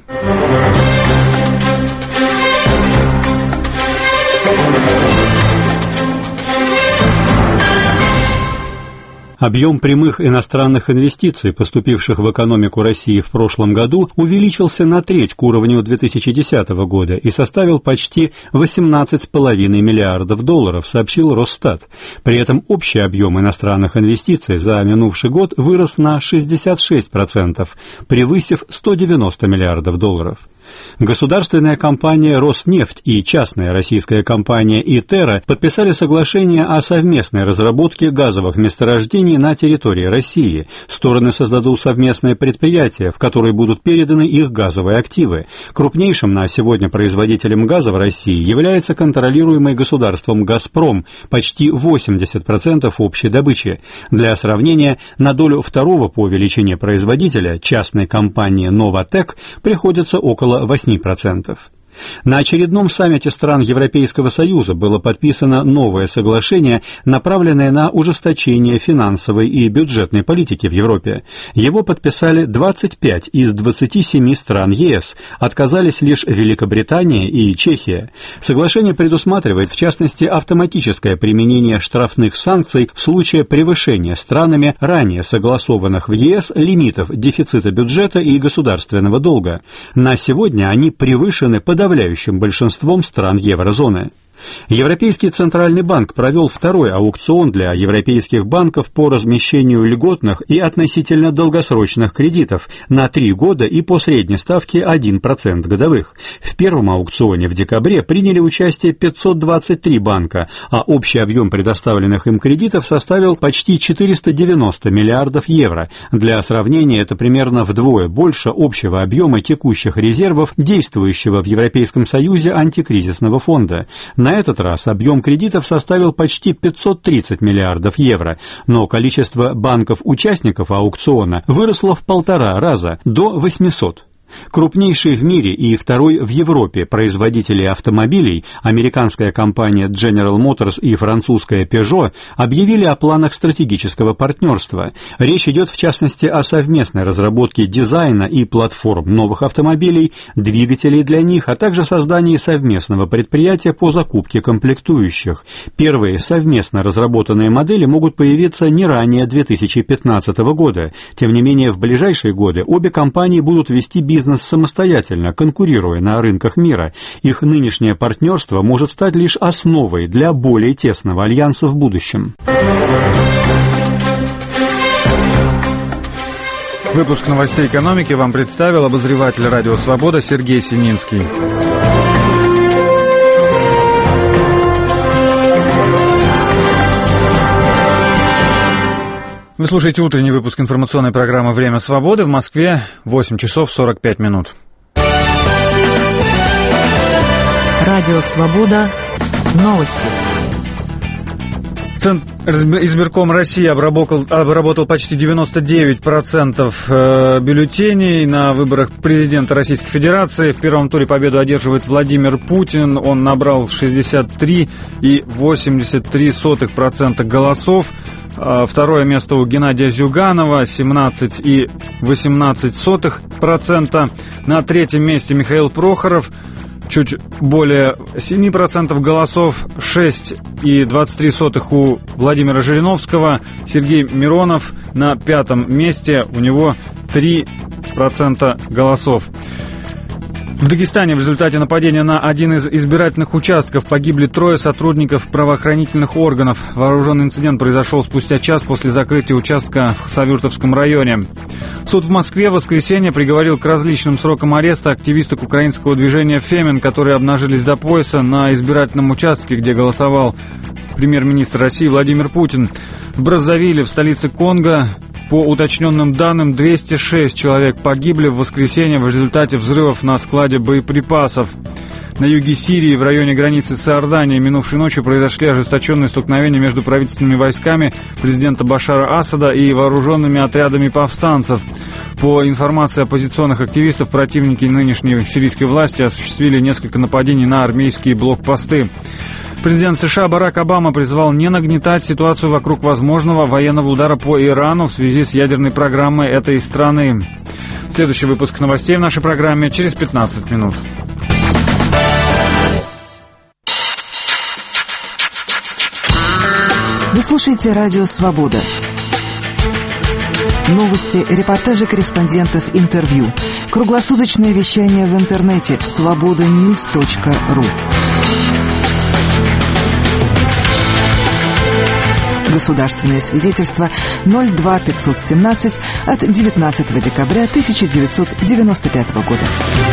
Объем прямых иностранных инвестиций, поступивших в экономику России в прошлом году, увеличился на треть к уровню две тысячи десятого года и составил почти восемнадцать целых пять десятых миллиардов долларов, сообщил Росстат. При этом общий объем иностранных инвестиций за минувший год вырос на шестьдесят шесть процентов, превысив сто девяносто миллиардов долларов. Государственная компания «Роснефть» и частная российская компания «Итерра» подписали соглашение о совместной разработке газовых месторождений на территории России. Стороны создадут совместное предприятие, в которое будут переданы их газовые активы. Крупнейшим на сегодня производителем газа в России является контролируемый государством «Газпром», почти восемьдесят процентов общей добычи. Для сравнения, на долю второго по величине производителя, частной компании «Новатэк», приходится около восемь процентов. На очередном саммите стран Европейского Союза было подписано новое соглашение, направленное на ужесточение финансовой и бюджетной политики в Европе. Его подписали двадцать пять из двадцати семи стран ЕС, отказались лишь Великобритания и Чехия. Соглашение предусматривает, в частности, автоматическое применение штрафных санкций в случае превышения странами ранее согласованных в ЕС лимитов дефицита бюджета и государственного долга. На сегодня они превышены подавляющим большинством стран еврозоны. Европейский Центральный банк провел второй аукцион для европейских банков по размещению льготных и относительно долгосрочных кредитов на три года и по средней ставке один процент годовых. В первом аукционе в декабре приняли участие пятьсот двадцать три банка, а общий объем предоставленных им кредитов составил почти четыреста девяносто миллиардов евро. Для сравнения, это примерно вдвое больше общего объема текущих резервов действующего в Европейском Союзе антикризисного фонда. На этот раз объем кредитов составил почти пятьсот тридцать миллиардов евро, но количество банков-участников аукциона выросло в полтора раза, до восьмисот. Крупнейший в мире и второй в Европе производители автомобилей, американская компания General Motors и французская Peugeot, объявили о планах стратегического партнерства. Речь идет в частности о совместной разработке дизайна и платформ новых автомобилей, двигателей для них, а также создании совместного предприятия по закупке комплектующих. Первые совместно разработанные модели могут появиться не ранее две тысячи пятнадцатого года. Тем не менее, в ближайшие годы обе компании будут вести бизнес самостоятельно, конкурируя на рынках мира. Их нынешнее партнерство может стать лишь основой для более тесного альянса в будущем. Выпуск новостей экономики вам представил обозреватель «Радио Свобода» Сергей Сининский. Вы слушаете утренний выпуск информационной программы «Время свободы». В Москве восемь часов сорок пять минут. Радио «Свобода». Новости. Центр избирком России обработал, обработал почти девяносто девять процентов бюллетеней на выборах президента Российской Федерации. В первом туре победу одерживает Владимир Путин. Он набрал шестьдесят три и восемьдесят три сотых процента голосов. Второе место у Геннадия Зюганова, семнадцать и восемнадцать сотых процента. На третьем месте Михаил Прохоров, чуть более семь процентов голосов, шесть и двадцать три сотых у Владимира Жириновского. Сергей Миронов на пятом месте, у него три процента голосов. В Дагестане в результате нападения на один из избирательных участков погибли трое сотрудников правоохранительных органов. Вооруженный инцидент произошел спустя час после закрытия участка в Савюртовском районе. Суд в Москве в воскресенье приговорил к различным срокам ареста активисток украинского движения «Фемин», которые обнажились до пояса на избирательном участке, где голосовал премьер-министр России Владимир Путин. В Браззавиле, в столице Конго, по уточненным данным, двести шесть человек погибли в воскресенье в результате взрывов на складе боеприпасов. На юге Сирии, в районе границы с Иорданией, минувшей ночью произошли ожесточенные столкновения между правительственными войсками президента Башара Асада и вооруженными отрядами повстанцев. По информации оппозиционных активистов, противники нынешней сирийской власти осуществили несколько нападений на армейские блокпосты. Президент США Барак Обама призвал не нагнетать ситуацию вокруг возможного военного удара по Ирану в связи с ядерной программой этой страны. Следующий выпуск новостей в нашей программе через пятнадцать минут. Вы слушаете радио «Свобода». Новости, репортажи корреспондентов, интервью. Круглосуточное вещание в интернете свобода ньюс точка ру. Государственное свидетельство ноль два пятьсот семнадцать от девятнадцатого декабря тысяча девятьсот девяносто пятого года.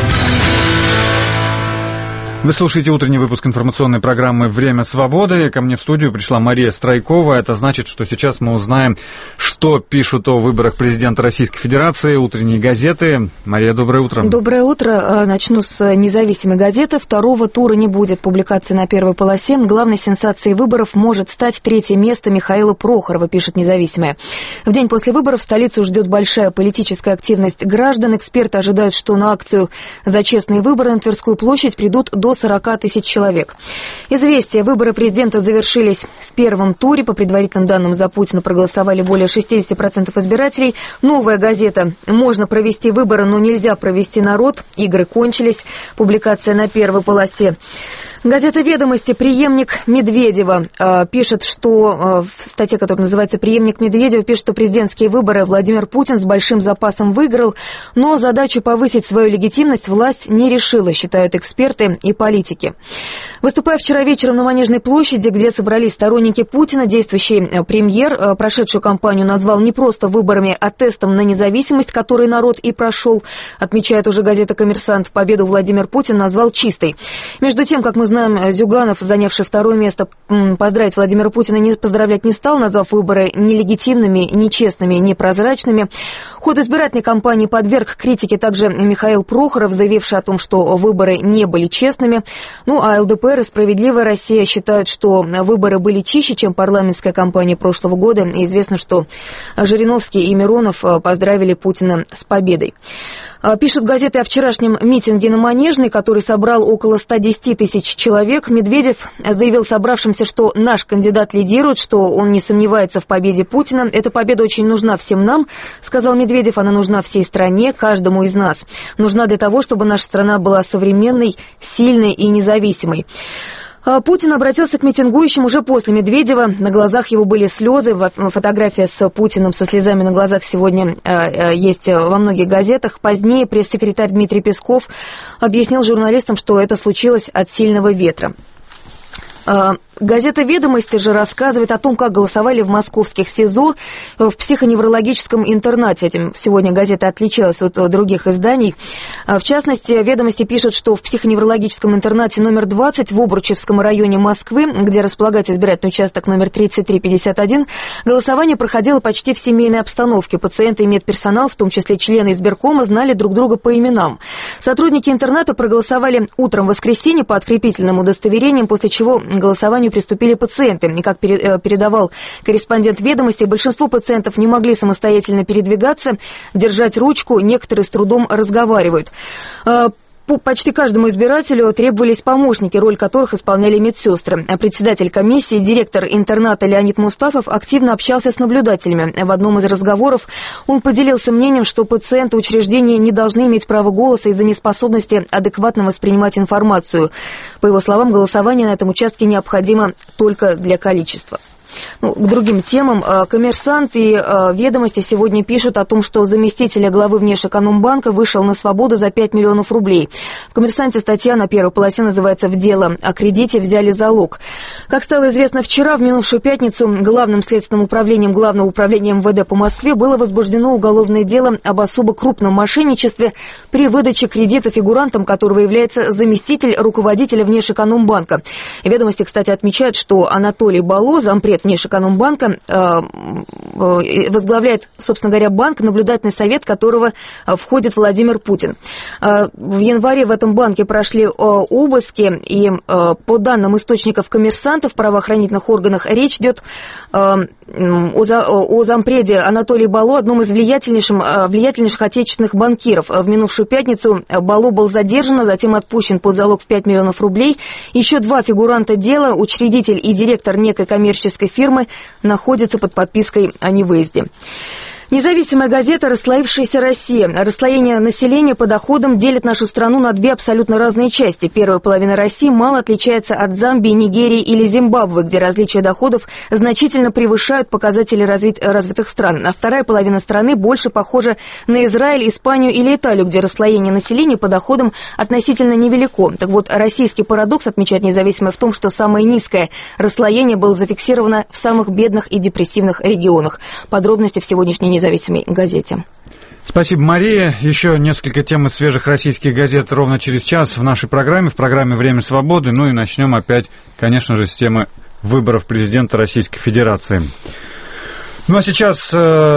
Вы слушаете утренний выпуск информационной программы «Время свободы». Ко мне в студию пришла Мария Страйкова. Это значит, что сейчас мы узнаем, что пишут о выборах президента Российской Федерации утренние газеты. Мария, доброе утро. Доброе утро. Начну с независимой газеты. Второго тура не будет. Публикации на первой полосе. Главной сенсацией выборов может стать третье место Михаила Прохорова, пишет независимая. В день после выборов столицу ждет большая политическая активность граждан. Эксперты ожидают, что на акцию «За честные выборы» на Тверскую площадь придут до сорока тысяч человек. Известия. Выборы президента завершились в первом туре. По предварительным данным, за Путина проголосовали более шестьдесят процентов избирателей. Новая газета. Можно провести выборы, но нельзя провести народ. Игры кончились. Публикация на первой полосе. Газета «Ведомости». Преемник Медведева э, пишет, что э, в статье, которая называется «Преемник Медведева», пишет, что президентские выборы Владимир Путин с большим запасом выиграл, но задачу повысить свою легитимность власть не решила, считают эксперты и политики. Выступая вчера вечером на Манежной площади, где собрались сторонники Путина, действующий премьер э, прошедшую кампанию назвал не просто выборами, а тестом на независимость, который народ и прошел. Отмечает уже газета «Коммерсант», победу Владимир Путин назвал чистой. Между тем, как мы знаем, Зюганов, занявший второе место, поздравить Владимира Путина не поздравлять не стал, назвав выборы нелегитимными, нечестными, непрозрачными. Ход избирательной кампании подверг критике также Михаил Прохоров, заявивший о том, что выборы не были честными. Ну, а ЛДПР и «Справедливая Россия» считают, что выборы были чище, чем парламентская кампания прошлого года. И известно, что Жириновский и Миронов поздравили Путина с победой. Пишут газеты о вчерашнем митинге на Манежной, который собрал около ста десяти тысяч человек. Медведев заявил собравшимся, что наш кандидат лидирует, что он не сомневается в победе Путина. Эта победа очень нужна всем нам, сказал Медведев. Она нужна всей стране, каждому из нас. Нужна для того, чтобы наша страна была современной, сильной и независимой. Путин обратился к митингующим уже после Медведева. На глазах его были слезы. Фотография с Путиным со слезами на глазах сегодня есть во многих газетах. Позднее пресс-секретарь Дмитрий Песков объяснил журналистам, что это случилось от сильного ветра. Газета «Ведомости» же рассказывает о том, как голосовали в московских СИЗО в психоневрологическом интернате. Этим сегодня газета отличалась от других изданий. В частности, «Ведомости» пишут, что в психоневрологическом интернате номер двадцать в Обручевском районе Москвы, где располагается избирательный участок номер тридцать три пятьдесят один, голосование проходило почти в семейной обстановке. Пациенты и медперсонал, в том числе члены избиркома, знали друг друга по именам. Сотрудники интерната проголосовали утром в воскресенье по открепительным удостоверениям, после чего голосованию лечению приступили пациенты. И, как передавал корреспондент «Ведомостей», большинство пациентов не могли самостоятельно передвигаться, держать ручку, некоторые с трудом разговаривают. По почти каждому избирателю требовались помощники, роль которых исполняли медсестры. Председатель комиссии, директор интерната Леонид Мустафов активно общался с наблюдателями. В одном из разговоров он поделился мнением, что пациенты учреждения не должны иметь права голоса из-за неспособности адекватно воспринимать информацию. По его словам, голосование на этом участке необходимо только для количества. Ну, к другим темам. «Коммерсант» и «Ведомости» сегодня пишут о том, что заместитель главы Внешэкономбанка вышел на свободу за пять миллионов рублей. В «Коммерсанте» статья на первой полосе называется «В дело о кредите взяли залог». Как стало известно вчера, в минувшую пятницу Главным следственным управлением Главного управления эм вэ дэ по Москве было возбуждено уголовное дело об особо крупном мошенничестве при выдаче кредита фигурантом, которого является заместитель руководителя Внешэкономбанка. «Ведомости», кстати, отмечают, что Анатолий Бало, зампред Внешэкономбанка, возглавляет, собственно говоря, банк, наблюдательный совет которого входит Владимир Путин. В январе в этом банке прошли обыски, и по данным источников «Коммерсанта» в правоохранительных органах речь идет о зампреде Анатолии Бало, одном из влиятельнейших, влиятельнейших отечественных банкиров. В минувшую пятницу Бало был задержан, а затем отпущен под залог в пять миллионов рублей. Еще два фигуранта дела, учредитель и директор некой коммерческой фирмы, находятся под подпиской о невыезде. Независимая газета «Расслоившаяся Россия». Расслоение населения по доходам делит нашу страну на две абсолютно разные части. Первая половина России мало отличается от Замбии, Нигерии или Зимбабве, где различия доходов значительно превышают показатели развит... развитых стран. А вторая половина страны больше похожа на Израиль, Испанию или Италию, где расслоение населения по доходам относительно невелико. Так вот, российский парадокс, отмечает «Независимая», в том, что самое низкое расслоение было зафиксировано в самых бедных и депрессивных регионах. Подробности в сегодняшней «Независимой газете». Спасибо, Мария. Еще несколько тем из свежих российских газет ровно через час в нашей программе, в программе «Время свободы». Ну и начнем опять, конечно же, с темы выборов президента Российской Федерации. Ну а сейчас э,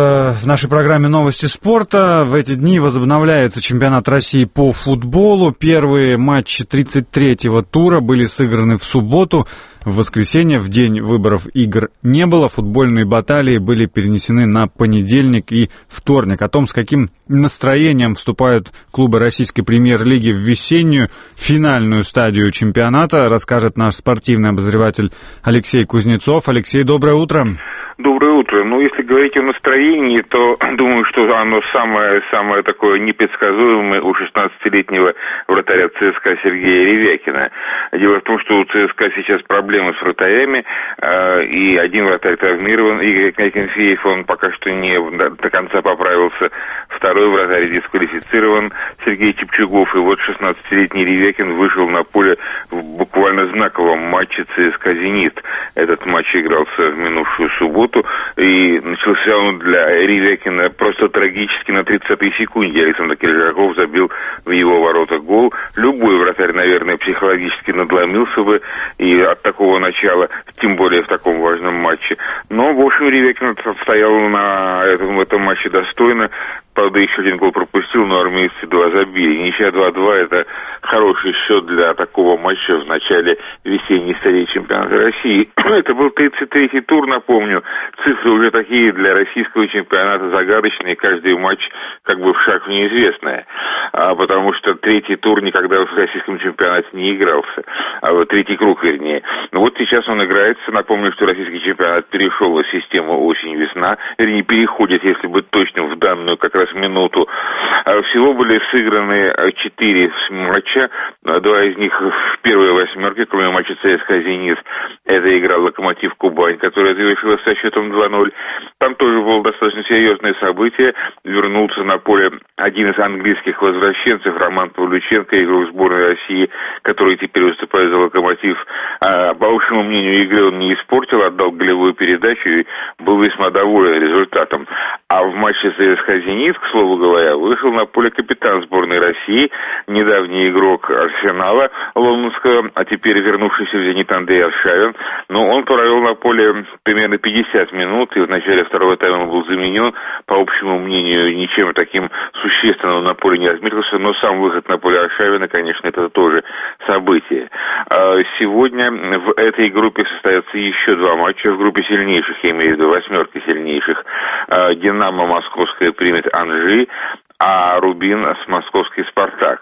в нашей программе «Новости спорта». В эти дни возобновляется чемпионат России по футболу. Первые матчи тридцать третьего тура были сыграны в субботу. В воскресенье, в день выборов, игр не было. Футбольные баталии были перенесены на понедельник и вторник. О том, с каким настроением вступают клубы российской премьер-лиги в весеннюю финальную стадию чемпионата, расскажет наш спортивный обозреватель Алексей Кузнецов. Алексей, доброе утро. Доброе утро. Ну, если говорить о настроении, то думаю, что оно самое-самое такое непредсказуемое у шестнадцатилетнего вратаря ЦСКА Сергея Ревякина. Дело в том, что у ЦСКА сейчас проблемы с вратарями, э, и один вратарь травмирован, Игорь Акинфеев, он пока что не до конца поправился. Второй вратарь дисквалифицирован, Сергей Чепчугов, и вот шестнадцатилетний Ревякин вышел на поле в буквально знаковом матче ЦСКА «Зенит». Этот матч игрался в минувшую субботу, и начался он для Ревякина просто трагически на тридцатой секунде. Александр Киржаков забил в его ворота гол. Любой вратарь, наверное, психологически надломился бы и от такого начала, тем более в таком важном матче. Но, в общем, Ревякин стоял на этом, в этом матче достойно. Правда, еще один гол пропустил, но армейцы два забили. Ничья два-два – это хороший счет для такого матча в начале весенней стадии чемпионата России. Это был тридцать третий тур, напомню. Цифры уже такие для российского чемпионата загадочные. Каждый матч как бы в шаг в неизвестное. А, потому что третий тур никогда в российском чемпионате не игрался. А вот третий круг, вернее. Но вот сейчас он играется. Напомню, что российский чемпионат перешел в систему осень-весна. Вернее, переходит, если быть точным, в данную как раз минуту. Всего были сыграны четыре матча, два из них в первой восьмерке, кроме матча ЦСКА «Зенит». Это играл «Локомотив Кубань», которая завершилась со счетом два-ноль. Там тоже было достаточно серьезное событие. Вернулся на поле один из английских возвращенцев, Роман Павлюченко, игрок сборной России, который теперь выступает за «Локомотив». А, по общему мнению игры он не испортил, отдал голевую передачу и был весьма доволен результатом. А в матче ЦСКА «Зенит», к слову говоря, вышел на поле капитан сборной России, недавний игрок Арсенала лондонского, а теперь вернувшийся в «Зенит» Андрей Аршавин. Но он провел на поле примерно пятьдесят минут, и в начале второго тайма был заменен. По общему мнению, ничем таким существенным на поле не разметился, но сам выход на поле Аршавина, конечно, это тоже событие. Сегодня в этой группе состоятся еще два матча. В группе сильнейших, я имею в виду восьмерки сильнейших, «Динамо» московская примет «Анжи», а «Рубин» с московский «Спартак».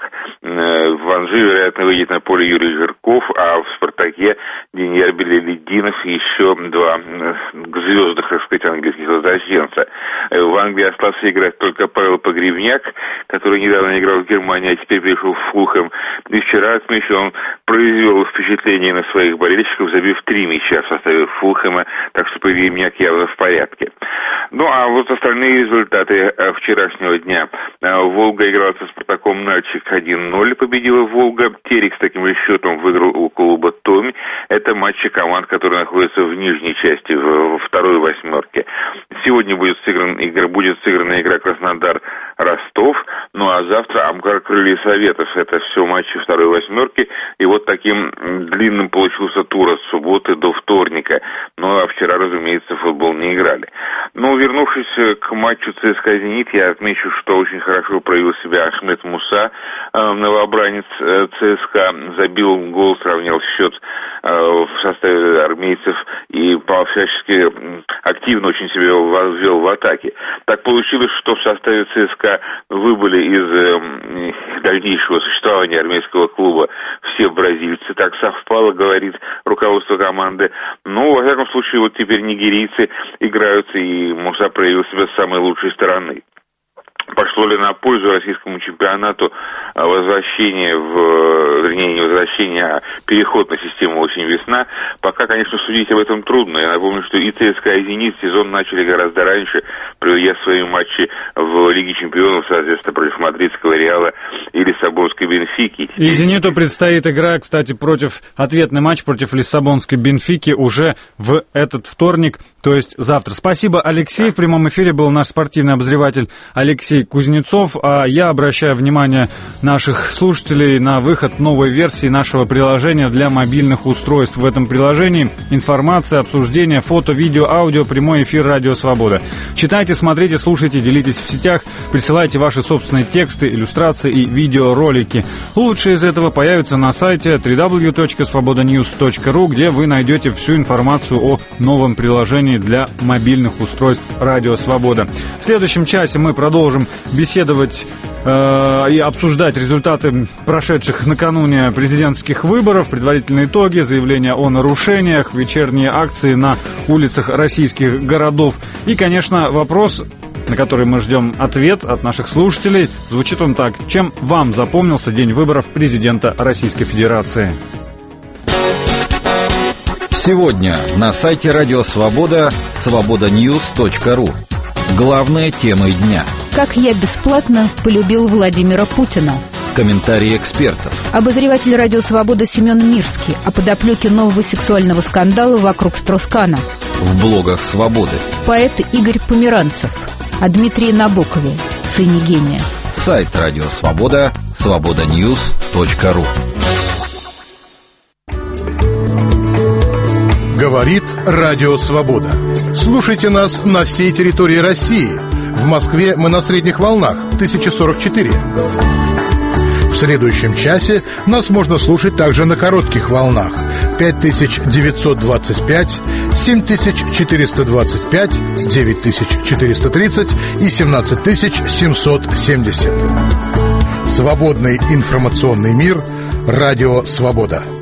В «Анжи», вероятно, выйдет на поле Юрий Жирков, а в «Спартаке» Деньяр Белеледдинов и еще два звездных, так сказать, английских возвращенца. В Англии остался играть только Павел Погребняк, который недавно играл в Германии, а теперь пришел в Фулхэм. И вчера, отмечу, он произвел впечатление на своих болельщиков, забив три мяча в составе Фулхэма, так что Погребняк явно в порядке. Ну, а вот остальные результаты вчерашнего дня. «Волга» играла со «Спартаком» Нальчик один ноль, победила «Волга». «Терек» с таким же счетом выиграл у клуба «Томь». Это матчи команд, которые находятся в нижней части, во второй восьмерке. Сегодня будет сыгран, игра, будет сыграна игра Краснодар-Ростов, ну а завтра Амкар Крылья Советов. Это все матчи второй восьмерки. И вот таким длинным получился тур от субботы до вторника. Ну а вчера, разумеется, в футбол не играли. Но вернувшись к матчу ЦСКА «Зенит», я отмечу, что очень хорошо проявил себя Ахмед Муса, новобранец ЦСКА, забил гол, сравнял счет в составе армейцев и всячески активно очень себя ввел в атаке. Так получилось, что в составе ЦСКА выбыли из дальнейшего существования армейского клуба все бразильцы. Так совпало, говорит руководство команды. Ну, во всяком случае, вот теперь нигерийцы играют, и Муса проявил себя с самой лучшей стороны. Пошло ли на пользу российскому чемпионату возвращение в, вернее, не возвращение, а переход на систему осень-весна, пока, конечно, судить об этом трудно. Я напомню, что и ЦСКА, и «Зенит» сезон начали гораздо раньше, проведя свои матчи в Лиге чемпионов, соответственно, против мадридского «Реала» и лиссабонской «Бенфики». И «Зениту» предстоит игра, кстати, против, ответный матч против лиссабонской «Бенфики» уже в этот вторник, то есть завтра. Спасибо, Алексей. В прямом эфире был наш спортивный обозреватель Алексей Кузнецов, а я обращаю внимание наших слушателей на выход новой версии нашего приложения для мобильных устройств. В этом приложении информация, обсуждение, фото, видео, аудио, прямой эфир «Радио Свобода». Читайте, смотрите, слушайте, делитесь в сетях, присылайте ваши собственные тексты, иллюстрации и видеоролики. Лучшие из этого появятся на сайте дабл ю дабл ю дабл ю точка свобода ньюс точка ру, где вы найдете всю информацию о новом приложении для мобильных устройств «Радио Свобода». В следующем часе мы продолжим беседовать э, и обсуждать результаты прошедших накануне президентских выборов, предварительные итоги, заявления о нарушениях, вечерние акции на улицах российских городов. И, конечно, вопрос, на который мы ждем ответ от наших слушателей, звучит он так: чем вам запомнился день выборов президента Российской Федерации? Сегодня на сайте Радио Свобода свобода ньюс точка ру. Главные темы дня. Как я бесплатно полюбил Владимира Путина. Комментарии экспертов. Обозреватель «Радио Свобода» Семен Мирский о подоплеке нового сексуального скандала вокруг Строскана. В блогах «Свободы». Поэт Игорь Померанцев о Дмитрии Набокове, сыне гения. Сайт «Радио Свобода» свобода ньюс точка ру. Говорит Радио Свобода. Слушайте нас на всей территории России. В Москве мы на средних волнах тысяча сорок четыре. В следующем часе нас можно слушать также на коротких волнах пять тысяч девятьсот двадцать пять, семь тысяч четыреста двадцать пять, девять тысяч четыреста тридцать и семнадцать тысяч семьсот семьдесят. Свободный информационный мир. Радио Свобода.